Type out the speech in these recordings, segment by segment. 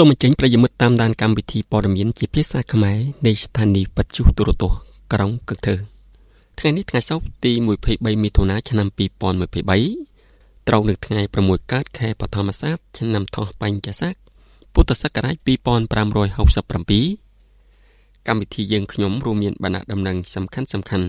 សូមអញ្ជើញប្រិយមិត្តតាមដានកម្មវិធីព័ត៌មានជាភាសាខ្មែរនៃស្ថានីយ៍វិទ្យុទូរទស្សន៍ក្រុងកឹកធើថ្ងៃនេះថ្ងៃសុក្រទី23មិថុនាឆ្នាំ2023ត្រូវនៅថ្ងៃ6កើតខែបឋមស័កឆ្នាំថោះបញ្ញស័កពុទ្ធសករាជ2567កម្មវិធីយើងខ្ញុំរួមមានបណ្ណាដំណឹងសំខាន់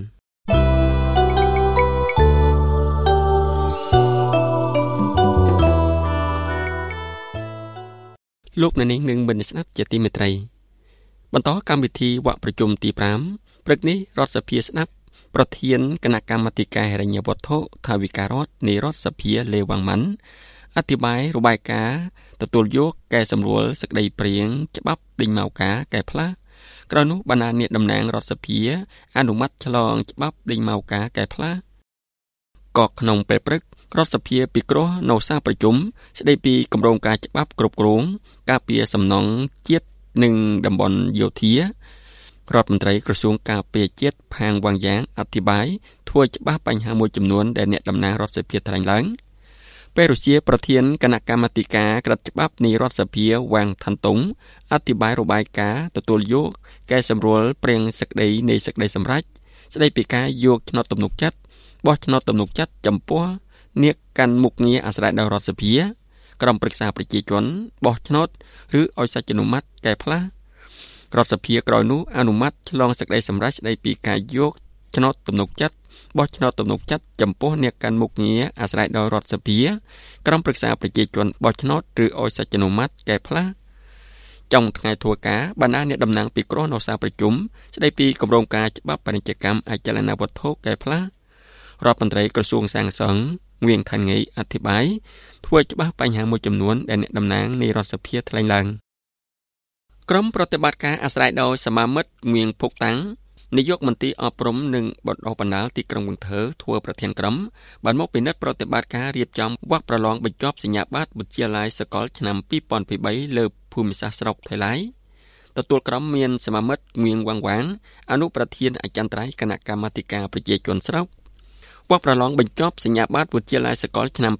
លោកអ្នកនាងនឹងមិនស្ដាប់ជាទីមេត្រីបន្តកម្មវិធីវគ្គប្រជុំទី5ព្រឹកនេះរដ្ឋសភាស្ដាប់ប្រធានគណៈកម្មាធិការហិរញ្ញវត្ថុថាវិការរដ្ឋនៃរដ្ឋសភាលេវ៉ាន់ម៉ាន់អធិប្បាយរបាយការណ៍ទទួលយកកែសម្រួលសេចក្តីព្រាងច្បាប់ដេញមកការកែផ្លាស់ក្រោយនោះបណ្ដាអ្នកតំណាងរដ្ឋសភាអនុម័តឆ្លងច្បាប់ដេញមកការកែផ្លាស់ក៏ក្នុងពេលព្រឹករដ្ឋសភាពិគ្រោះនៅសាលប្រជុំស្ដីពីគម្រោងការច្បាប់គ្រប់គ្រងការពារសំណង់ជាតិនិងតំបន់យោធារដ្ឋមន្ត្រីក្រសួងការពារជាតិផាងវ៉ាងយ៉ាងអធិប្បាយធ្វើច្បាស់បញ្ហាមួយចំនួនដែលអ្នកតំណាងរដ្ឋសភាថ្លែងឡើងពេលរុស្ស៊ីប្រធានគណៈកម្មាធិការក្រិតច្បាប់នៃរដ្ឋសភាវ៉ាងថាន់តុងអធិប្បាយរបាយការណ៍ទទួលយកកែសម្រួលព្រាងសេចក្តីនៃសេចក្តីសម្រេចស្ដីពីការយកឆ្នោតទំនុកចិត្តបោះឆ្នោតទំនុកចិត្តចំពោះអ្នកកាន់មុខងារអាស្រ័យដល់រដ្ឋសភាក្រុមប្រឹក្សាប្រជាជនបោះឆ្នោតឬឲ្យសច្ចនុម័តកែផ្លាស់រដ្ឋសភាក្រោយនោះអនុម័តឆ្លងសេចក្តីសម្រេចស្តីពីការយកឆ្នោតទំនុកចិត្តបោះឆ្នោតទំនុកចិត្តចំពោះអ្នកកាន់មុខងារអាស្រ័យដល់រដ្ឋសភាក្រុមប្រឹក្សាប្រជាជនបោះឆ្នោតឬឲ្យសច្ចនុម័តកែផ្លាស់trongថ្ងៃធ្វើការបណ្ដាអ្នកតំណាងពិគ្រោះនៅសាលប្រជុំស្ដីពីគម្រោងការច្បាប់ពាណិជ្ជកម្មអចលនវត្ថុកែផ្លាស់រដ្ឋមន្ត្រីក្រសួងសាងសង់ងៀងថាន់ងៃអធិប្បាយធ្វើច្បាស់បញ្ហាមួយចំនួនដែលអ្នកតំណាងនៃរដ្ឋសភាថ្លែងឡើងក្រុមប្រតិបត្តិការអាស្រ័យដោយសមាមិត្តងៀងភុកតាំងនាយកមន្ត្រីអប់រំនិងបណ្ដុះបណ្ដាលទីក្រុងវឹងធើធ្វើប្រធានក្រុមបានមកពិនិត្យប្រតិបត្តិការរៀបចំវគ្គប្រឡងបញ្ចប់សញ្ញាបត្រវិទ្យាល័យសាកលឆ្នាំ2023លើភូមិសាស្ត្រស្រុកថៃឡៃទទួលក្រុមមានសមាមិត្តងៀងវ៉ាងវ៉ាងអនុប្រធានអចិន្ត្រៃយ៍គណៈកម្មាធិការប្រជាជនស្រុកវគ្គប្រឡងបញ្ចប់សញ្ញាបត្រវិទ្យាល័យសាកលឆ្នាំ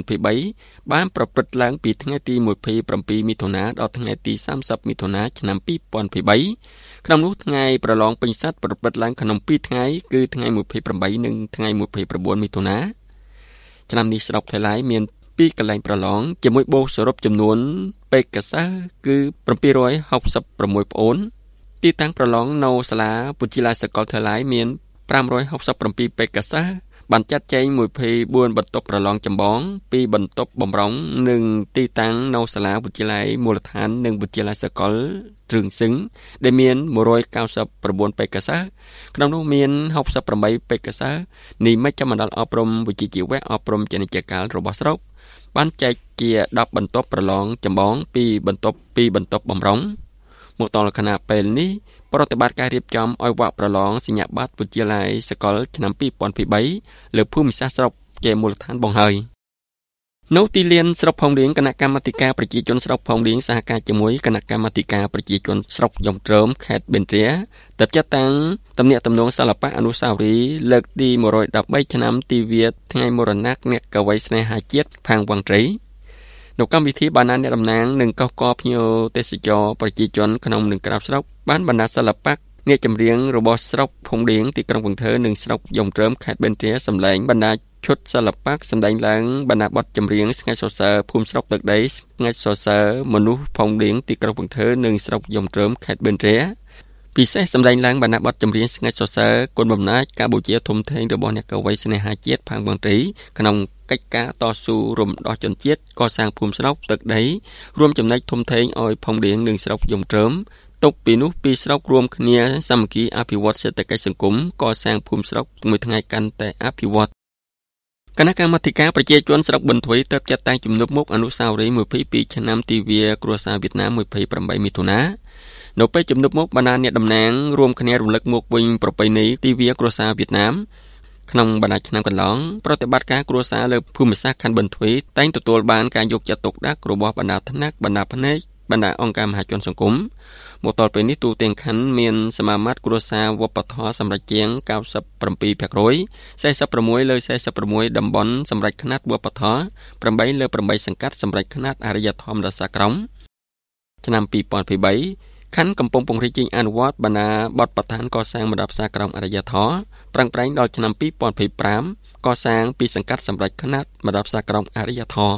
2023បានប្រព្រឹត្តឡើងពីថ្ងៃទី27មិថុនាដល់ថ្ងៃទី30មិថុនាឆ្នាំ2023ក្នុងនោះថ្ងៃប្រឡងពេញសិទ្ធិប្រព្រឹត្តឡើងក្នុង2ថ្ងៃគឺថ្ងៃ28និងថ្ងៃ29មិថុនាឆ្នាំនេះស្រុកថៃឡៃមាន2កន្លែងប្រឡងជាមួយបូកសរុបចំនួនបេក្ខសិស្សគឺ766ប្អូនទីតាំងប្រឡងនៅសាលាវិទ្យាល័យសាកលថៃឡៃមាន567បេក្ខសិស្សបានចាត់ចែង24បន្ទប់ប្រឡងចម្បង2បន្ទប់បំរុងនិងទីតាំងនៅសាលាវិទ្យាល័យមូលដ្ឋាននិងវិទ្យាល័យសាកលទ្រឹងសឹងដែលមាន199បេក្ខសិស្សក្នុងនោះមាន68បេក្ខសិស្សនៃមជ្ឈមណ្ឌលអប់រំវិជ្ជាជីវៈអប់រំពាណិជ្ជកម្មរបស់ស្រុកបានចែកជា10បន្ទប់ប្រឡងចម្បង2បន្ទប់បំរុងមកដល់គណៈពេលនេះប្រតិបត្តិការរៀបចំឲ្យវគ្គប្រឡងសញ្ញាបត្រវិទ្យាល័យសាកលឆ្នាំ2023លើភូមិសាស្ត្រស្រុកជាមូលដ្ឋានបងហើយនៅទីលានស្រុកផងលៀងគណៈកម្មាធិការប្រជាជនស្រុកផងលៀងសហការជាមួយគណៈកម្មាធិការប្រជាជនស្រុកយ៉ុងត្រើមខេត្តប៊ិនរាទៅចាត់តាំងទំនាក់ទំនងសិល្បៈអនុស្សាវរីយ៍លើកទី113ឆ្នាំទិវាថ្ងៃមរណៈអ្នកកវីស្នេហាជាតិផាងវ៉ាងត្រីនៅកម្មវិធីបានអ្នកតំណាងនិងកោះកភ្ញៀវទេសចរប្រជាជនក្នុងនិងក្រៅស្រុកបានបណ្ដាសិល្បៈអ្នកចម្រៀងរបស់ស្រុកភូមិលៀងទីក្រុងវឹងធើនិងស្រុកយ៉ុងត្រើមខេត្តប៊ិនរាសម្លែងបណ្ដាឈុតសិល្បៈសម្ដែងឡើងបណ្ដាបទចម្រៀងស្ងាត់សរសើរភូមិស្រុកទឹកដីស្ងាត់សរសើរមនុស្សភូមិលៀងទីក្រុងវឹងធើនិងស្រុកយ៉ុងត្រើមខេត្តប៊ិនរាពិសេសសម្ដែងឡើងបណ្ដាបទចម្រៀងស្ងាត់សរសើរគុណបំណាច់ការបូជាធំធេងរបស់អ្នកកវីស្នេហាជាតិផាងវ៉ាងត្រីក្នុងកិច្ចការតស៊ូរំដោះជនជាតិកសាងភូមិស្រុកទឹកដីរួមចំណែកធំធេងឲ្យផងលៀងនិងស្រុកយ៉ុងត្រើមទុកពីនោះពីរស្រុករួមគ្នាសាមគ្គីអភិវឌ្ឍសេដ្ឋកិច្ចសង្គមកសាងភូមិស្រុកមួយថ្ងៃកាន់តែអភិវឌ្ឍគណៈកម្មាធិការប្រជាជនស្រុកប៊ុនធ្វីទើបចាត់តាំងជំនុំមុខអនុស្សាវរីយ៍22ឆ្នាំទិវាគ្រួសារវៀតណាម28មិថុនានៅពេលជំនុំមុខបណ្ដាអ្នកតំណាងរួមគ្នារំលឹកមកវិញប្រពៃណីទិវាគ្រួសារវៀតណាមក្នុងបណ្ដាឆ្នាំកន្លងប្រតិបត្តិការគ្រួសារលើភូមិសាស្ត្រខណ្ឌប៊ុនធ្វីតែងទទួលបានការយកចិត្តទុកដាក់របស់បណ្ដាថ្នាក់បណ្ដាផ្នែកបណ្ដាអង្គការមហាជនសង្គមមកដល់ពេលនេះទូទាំងខណ្ឌមានសមាមាត្រគ្រួសារវប្បធម៌សម្រាប់ជាង 97% 46លើ46តំបន់សម្រាប់ខ្នាតវប្បធម៌8លើ8សង្កាត់សម្រាប់ខ្នាតអរិយធម៌រសាក្រមឆ្នាំ2023ខណ្ឌកំពង់ពង្រីកជាងអនុវត្តបណ្ណាបទប្រធានកសាងមណ្ឌលផ្សារក្រមអរិយធម៌ប្រឹងប្រែងដល់ឆ្នាំ2025កសាងពីសង្កាត់សម្រាប់ຂະຫນາດមណ្ឌលផ្សារក្រមអរិយធម៌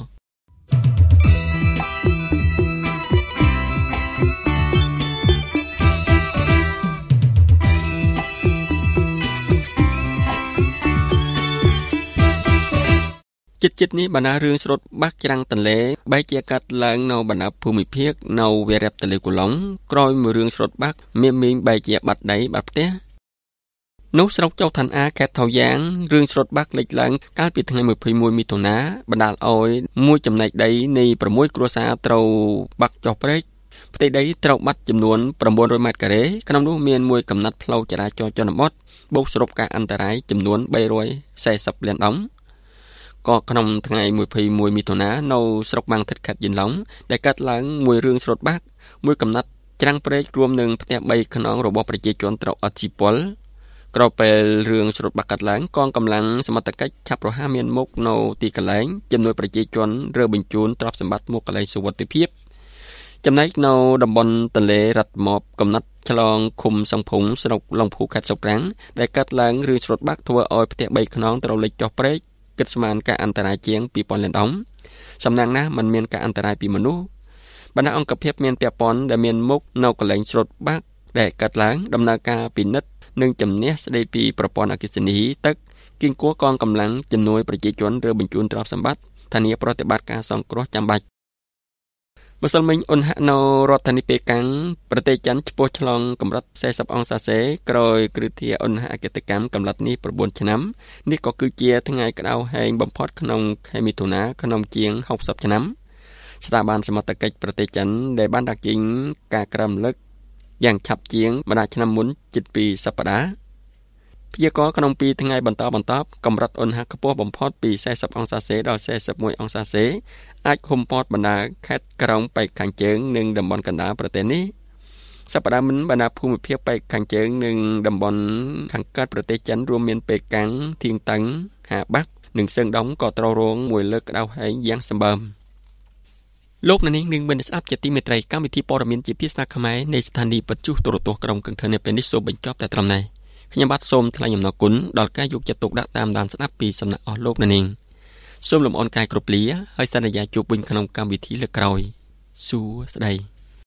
ចិត្តនេះបណ្ណារឿងស្រុតបាក់ច្រាំងតលេបែកជាកាត់ឡើងនៅបណ្ណាភូមិភាគនៅវារៈតលេកូឡុងក្រោយមួយរឿងស្រុតបាក់មានមីងបែកជាបាត់ដៃបាត់ផ្ទះនោះស្រុកចៅឋានអាខេត្តថៅយ៉ាងរឿងស្រុតបាក់លេចឡើងកាលពីថ្ងៃ21មិថុនាបណ្ដាលឲ្យមួយចំណែកដីនៃ6គ្រួសារត្រូវបាក់ចុះព្រែកផ្ទៃដីត្រូវបាត់ចំនួន900ម៉ែត្រការ៉េក្នុងនោះមានមួយកំណាត់ផ្លូវចរាចរណ៍ជនបទបូកសរុបការអន្តរាយចំនួន340លានដុល្លារក៏ក្នុងថ្ងៃ21មិថុនានៅស្រុកបាំងថិតខេត្តយិនឡុងដែលកាត់ឡើងមួយរឿងស្រុតបាក់មួយកំណាត់ច្រាំងព្រែករួមនឹងផ្ទះ3ខ្នងរបស់ប្រជាជនត្រូវអត់ជីពលក្រោយពេលរឿងស្រុតបាក់កាត់ឡើងកងកម្លាំងសមត្ថកិច្ចឆាប់រហ័សមានមុខនៅទីកន្លែងជំនួយប្រជាជនរើបញ្ជូនទ្រព្យសម្បត្តិមកកន្លែងសុវត្ថិភាពចំណែកនៅតំបន់ទន្លេរ៉ាត់ម៉បកំណាត់ឆ្លងឃុំសង្ភុងស្រុកឡុងភូខេត្តសុករាំងដែលកាត់ឡើងរឿងស្រុតបាក់ធ្វើឲ្យផ្ទះ3ខ្នងត្រូវលិចចុះព្រែកគិតស្មានការអន្តរាយជាង 2000 លានដុល្លារសំណាងណាស់មិនមានការអន្តរាយពីមនុស្សបណ្ដាអង្គភាពមានពាក់ព័ន្ធដែលមានមុខនៅកន្លែងស្រុតបាក់ដែលកាត់ឡើងដំណើរការពិនិត្យនិងជំនះស្ដីពីប្រព័ន្ធអគ្គិសនីទឹកគៀងគួរកងកម្លាំងជំនួយប្រជាជនឬបញ្ជូនទ្រព្យសម្បត្តិធានាប្រតិបត្តិការសង្គ្រោះចាំបាច់ម្សិលមិញអ៊ុនហាក់នៅរដ្ឋធានីប៉េកាំងប្រទេសចិនឆ្ពោះឆ្លងកម្រិត40អង្សាសេក្រោយគ្រឹះធាអ៊ុនហាក់អកតកម្មកម្រិតនេះ9ឆ្នាំនេះក៏គឺជាថ្ងៃក្តៅហែងបំផុតក្នុងខែមិថុនាក្នុងជាង60ឆ្នាំស្ថាប័នសមត្ថកិច្ចប្រទេសចិនដែលបានដាក់ចេញការក្រឹមលឹកយ៉ាងឆាប់ជាងបណ្ដាឆ្នាំមុនជិត2សប្តាហ៍ព្យាករណ៍ក្នុង2ថ្ងៃបន្តកម្រិតអ៊ុនហាក់ខ្ពស់បំផុតពី40អង្សាសេដល់41អង្សាសេអាចឃុំព័ទ្ធបណ្ដាខេត្តក្រុងប៉ែកខាងជើងនិងតំបន់កណ្ដាលប្រទេសនេះសប្តាហ៍មុនបណ្ដាភូមិភាគប៉ែកខាងជើងនិងតំបន់ខាងកើតប្រទេសចិនរួមមានប៉េកាំងធៀងតាំងហាបាក់និងសឹងដុំក៏ត្រូវរងមួយលើកក្តៅហែងយ៉ាងសម្បើមលោកអ្នកនាងនឹងបានស្ដាប់ជាទីមេត្រីកម្មវិធីព័ត៌មានជាភាសាខ្មែរនៃស្ថានីយ៍បទជុះទូរទស្សន៍ក្រុងកឹងធនពេលនេះសូមបញ្ចប់តែត្រឹមនេះខ្ញុំបាទសូមថ្លែងអំណរគុណដល់ការយកចិត្តទុកដាក់តាមដានស្ដាប់ពីសំណាក់អស់លោកអ្នកនាងសូមលំអរកាយគ្រប់លាហើយសន្យាជួបវិញក្នុងកម្មវិធីលើកក្រោយសួស្ដី